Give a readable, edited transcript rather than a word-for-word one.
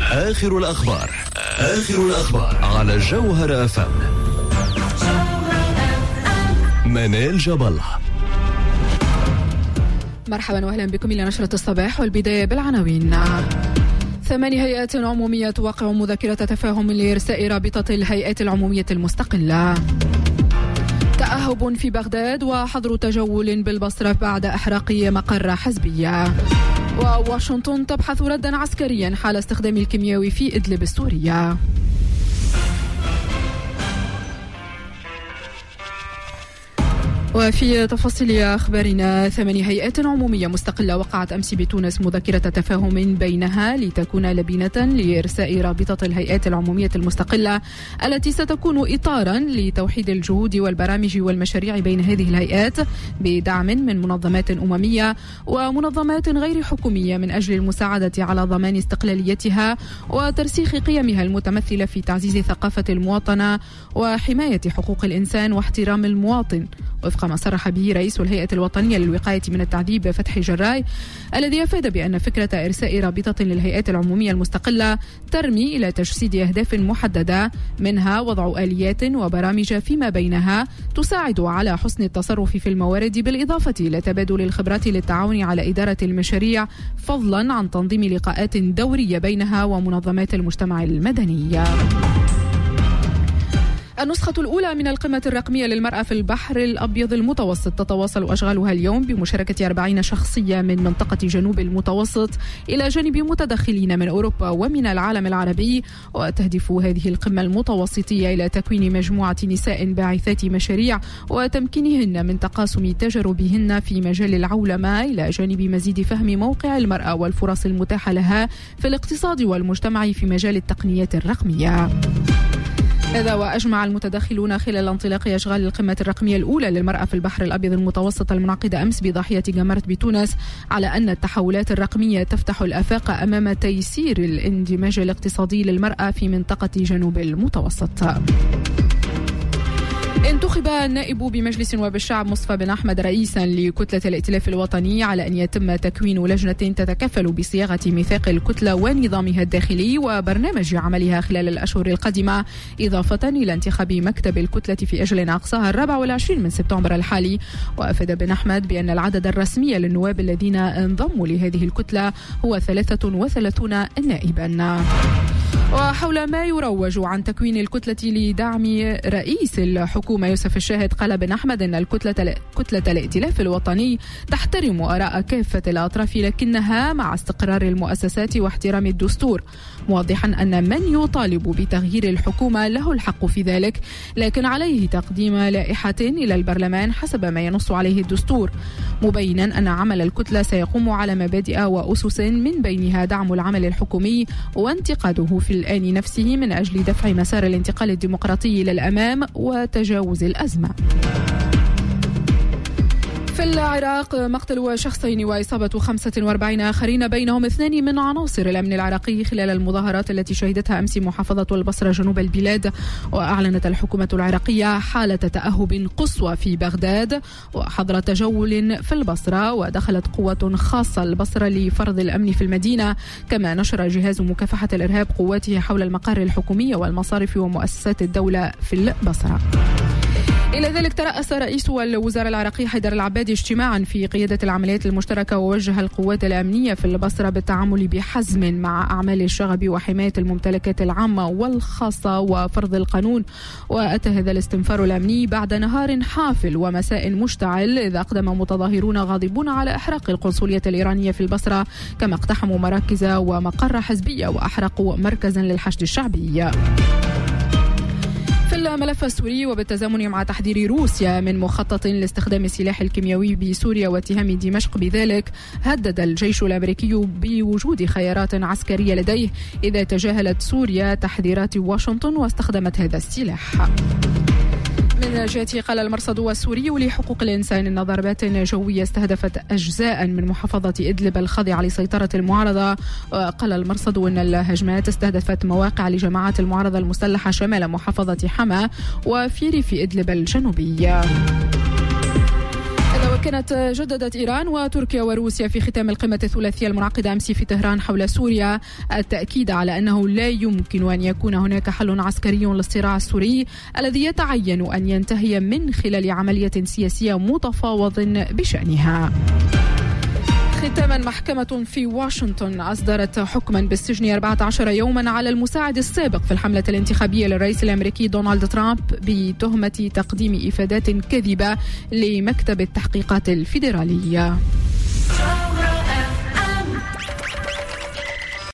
آخر الأخبار على جوهر FM. منال جبل. مرحبا واهلا بكم الى نشرة الصباح، والبداية بالعناوين. 8 هيئات عمومية توقع مذكرة تفاهم لإرساء رابطة الهيئات العمومية المستقلة. تأهب في بغداد وحظر تجول بالبصرة بعد إحراق مقر حزبية. وواشنطن تبحث ردا عسكريا حال استخدام الكيميائي في إدلب السورية. وفي تفاصيل أخبارنا، 8 هيئات عمومية مستقلة وقعت أمس بتونس مذكرة تفاهم بينها لتكون لبنة لإرساء رابطة الهيئات العمومية المستقلة التي ستكون إطارا لتوحيد الجهود والبرامج والمشاريع بين هذه الهيئات بدعم من منظمات أممية ومنظمات غير حكومية من أجل المساعدة على ضمان استقلاليتها وترسيخ قيمها المتمثلة في تعزيز ثقافة المواطنة وحماية حقوق الإنسان واحترام المواطن، وفق ما صرح به رئيس الهيئة الوطنية للوقاية من التعذيب فتحي جراي، الذي أفاد بأن فكرة إرساء رابطة للهيئات العمومية المستقلة ترمي إلى تجسيد أهداف محددة، منها وضع آليات وبرامج فيما بينها تساعد على حسن التصرف في الموارد، بالإضافة إلى تبادل الخبرات للتعاون على إدارة المشاريع، فضلا عن تنظيم لقاءات دورية بينها ومنظمات المجتمع المدني. النسخة الأولى من القمة الرقمية للمرأة في البحر الأبيض المتوسط تتواصل أشغالها اليوم بمشاركة 40 شخصية من منطقة جنوب المتوسط إلى جانب متدخلين من أوروبا ومن العالم العربي، وتهدف هذه القمة المتوسطية إلى تكوين مجموعة نساء باعثات مشاريع وتمكينهن من تقاسم تجاربهن في مجال العولمة، إلى جانب مزيد فهم موقع المرأة والفرص المتاحة لها في الاقتصاد والمجتمع في مجال التقنيات الرقمية. هذا وأجمع المتدخلون خلال انطلاق أشغال القمة الرقمية الأولى للمرأة في البحر الأبيض المتوسط المنعقدة أمس بضاحية جمرت بتونس على أن التحولات الرقمية تفتح الآفاق أمام تيسير الاندماج الاقتصادي للمرأة في منطقة جنوب المتوسط. انتخب النائب بمجلس نواب الشعب مصطفى بن أحمد رئيسا لكتلة الائتلاف الوطني على أن يتم تكوين لجنة تتكفل بصياغة ميثاق الكتلة ونظامها الداخلي وبرنامج عملها خلال الأشهر القادمة، إضافة إلى انتخاب مكتب الكتلة في أجل أقصاها 24 من سبتمبر الحالي. وأفاد بن أحمد بأن العدد الرسمي للنواب الذين انضموا لهذه الكتلة هو 33 نائبا. وحول ما يروج عن تكوين الكتلة لدعم رئيس الحكومة يوسف الشاهد، قال بن أحمد أن كتلة الائتلاف الوطني تحترم آراء كافة الأطراف، لكنها مع استقرار المؤسسات واحترام الدستور، موضحا أن من يطالب بتغيير الحكومة له الحق في ذلك، لكن عليه تقديم لائحة إلى البرلمان حسب ما ينص عليه الدستور، مبينا أن عمل الكتلة سيقوم على مبادئ وأسس من بينها دعم العمل الحكومي وانتقاده في الآن نفسه من أجل دفع مسار الانتقال الديمقراطي إلى الأمام وتجاوز الأزمة. في العراق مقتل شخصين وإصابة 45 آخرين بينهم 2 من عناصر الأمن العراقي خلال المظاهرات التي شهدتها أمس محافظة البصرة جنوب البلاد. وأعلنت الحكومة العراقية حالة تأهب قصوى في بغداد وحظر تجول في البصرة، ودخلت قوة خاصة البصرة لفرض الأمن في المدينة، كما نشر جهاز مكافحة الإرهاب قواته حول المقار الحكومية والمصارف ومؤسسات الدولة في البصرة. إلى ذلك ترأس رئيس الوزراء العراقي حيدر العبادي اجتماعا في قيادة العمليات المشتركة، ووجه القوات الأمنية في البصرة بالتعامل بحزم مع أعمال الشغب وحماية الممتلكات العامة والخاصة وفرض القانون. وأتى هذا الاستنفار الأمني بعد نهار حافل ومساء مشتعل، إذ أقدم متظاهرون غاضبون على إحراق القنصلية الإيرانية في البصرة، كما اقتحموا مراكز ومقر حزبية وأحرقوا مركزا للحشد الشعبي. في الملف السوري، وبالتزامن مع تحذير روسيا من مخطط لاستخدام السلاح الكيميائي بسوريا واتهام دمشق بذلك، هدد الجيش الأمريكي بوجود خيارات عسكرية لديه إذا تجاهلت سوريا تحذيرات واشنطن واستخدمت هذا السلاح. من جهته قال المرصد السوري لحقوق الإنسان أن ضربات جوية استهدفت أجزاء من محافظة إدلب الخاضعة لسيطرة المعارضة. وقال المرصد أن الهجمات استهدفت مواقع لجماعات المعارضة المسلحة شمال محافظة حما وفي ريف إدلب الجنوبي. وكانت جددت إيران وتركيا وروسيا في ختام القمة الثلاثية المنعقدة أمس في طهران حول سوريا التأكيد على أنه لا يمكن أن يكون هناك حل عسكري للصراع السوري الذي يتعين أن ينتهي من خلال عملية سياسية متفاوض بشأنها. ختاما، محكمة في واشنطن أصدرت حكما بالسجن 14 يوما على المساعد السابق في الحملة الانتخابية للرئيس الأمريكي دونالد ترامب بتهمة تقديم إفادات كذبة لمكتب التحقيقات الفيدرالية.